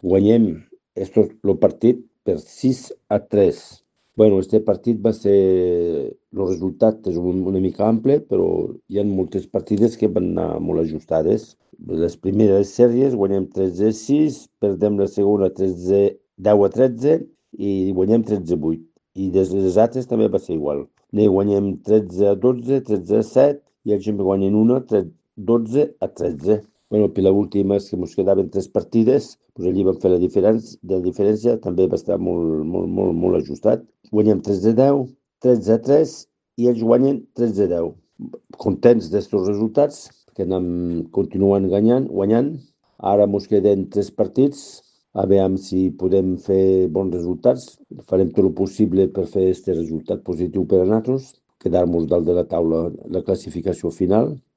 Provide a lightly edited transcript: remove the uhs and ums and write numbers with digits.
Guanyem el partit per 6-3. Bueno, este partit va ser... El resultat és una mica ample, però hi ha moltes partides que van anar molt ajustades. Les primeres sèries guanyem 13-6, perdem la segona 10-13 i guanyem 13-8. I des de les altres també va ser igual. Ne guanyem 13-12, 13-7 i ells en guanyen una 12-13. Bueno, per l'última és que ens quedaven 3 partides, doncs allí vam fer la diferència també va estar molt ajustat. Guanyem 13-10, 13-3 i ells guanyen 13-10. Contents d'estos resultats, que anem continuant guanyant. Ara ens queden 3 partits, a veure si podem fer bons resultats. Farem tot el possible per fer aquest resultat positiu per a nosaltres, quedar-nos dalt de la taula la classificació final.